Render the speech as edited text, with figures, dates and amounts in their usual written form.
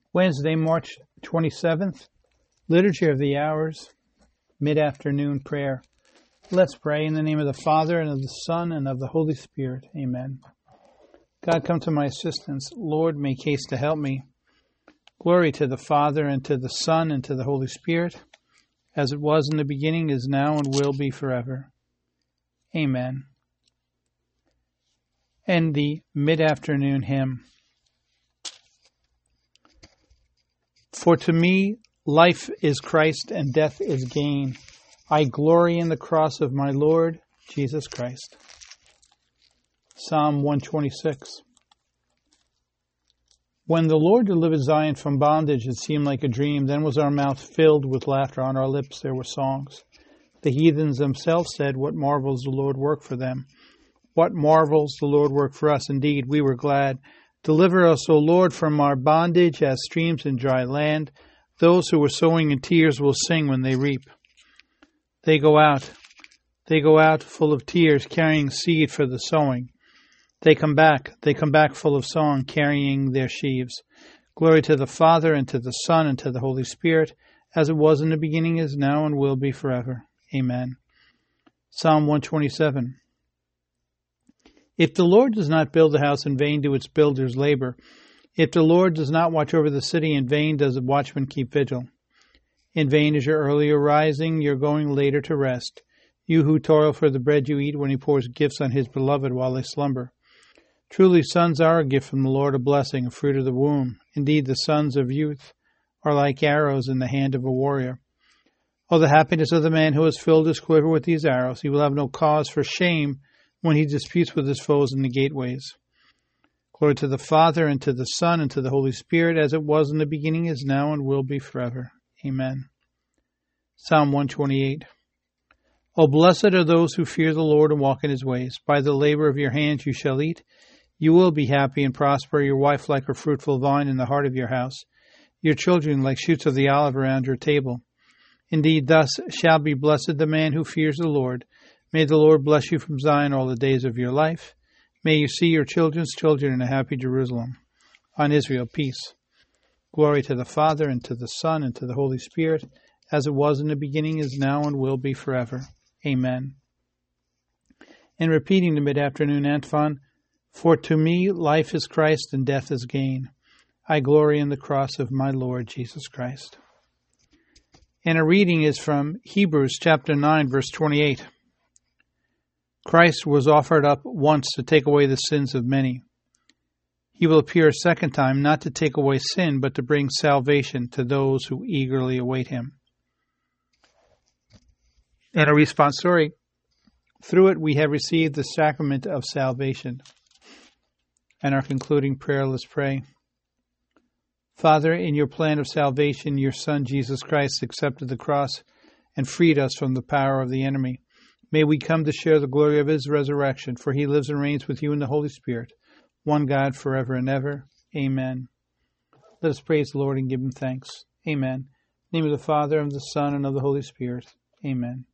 Wednesday, March 27th, Liturgy of the Hours, mid-afternoon prayer. Let's pray in the name of the Father, and of the Son, and of the Holy Spirit. Amen. God, come to my assistance. Lord, make haste to help me. Glory to the Father, and to the Son, and to the Holy Spirit, as it was in the beginning, is now, and will be forever. Amen. And the mid-afternoon hymn. For to me, life is Christ and death is gain. I glory in the cross of my Lord, Jesus Christ. Psalm 126. When the Lord delivered Zion from bondage, it seemed like a dream. Then was our mouth filled with laughter. On our lips there were songs. The heathens themselves said, what marvels the Lord worked for them. What marvels the Lord worked for us. Indeed, we were glad. Deliver us, O Lord, from our bondage as streams in dry land. Those who were sowing in tears will sing when they reap. They go out full of tears, carrying seed for the sowing. They come back full of song, carrying their sheaves. Glory to the Father, and to the Son, and to the Holy Spirit, as it was in the beginning, is now, and will be forever. Amen. Psalm 127. If the Lord does not build the house, in vain do its builders labor. If the Lord does not watch over the city, in vain does the watchman keep vigil. In vain is your early arising, your going later to rest. You who toil for the bread you eat, when he pours gifts on his beloved while they slumber. Truly sons are a gift from the Lord, a blessing, a fruit of the womb. Indeed, the sons of youth are like arrows in the hand of a warrior. Oh, the happiness of the man who has filled his quiver with these arrows. He will have no cause for shame when he disputes with his foes in the gateways. Glory to the Father, and to the Son, and to the Holy Spirit, as it was in the beginning, is now, and will be forever. Amen. Psalm 128. O blessed are those who fear the Lord and walk in his ways. By the labor of your hands you shall eat. You will be happy and prosper, your wife like a fruitful vine in the heart of your house, your children like shoots of the olive around your table. Indeed, thus shall be blessed the man who fears the Lord. May the Lord bless you from Zion all the days of your life. May you see your children's children in a happy Jerusalem. On Israel, peace. Glory to the Father, and to the Son, and to the Holy Spirit, as it was in the beginning, is now, and will be forever. Amen. And repeating the mid-afternoon antiphon, for to me life is Christ and death is gain. I glory in the cross of my Lord Jesus Christ. And a reading is from Hebrews chapter 9, verse 28. Christ was offered up once to take away the sins of many. He will appear a second time, not to take away sin, but to bring salvation to those who eagerly await him. And a responsorial, through it we have received the sacrament of salvation. And our concluding prayer, let's pray. Father, in your plan of salvation, your Son, Jesus Christ, accepted the cross and freed us from the power of the enemy. May we come to share the glory of his resurrection, for he lives and reigns with you in the Holy Spirit, one God forever and ever. Amen. Let us praise the Lord and give him thanks. Amen. In the name of the Father, and of the Son, and of the Holy Spirit. Amen.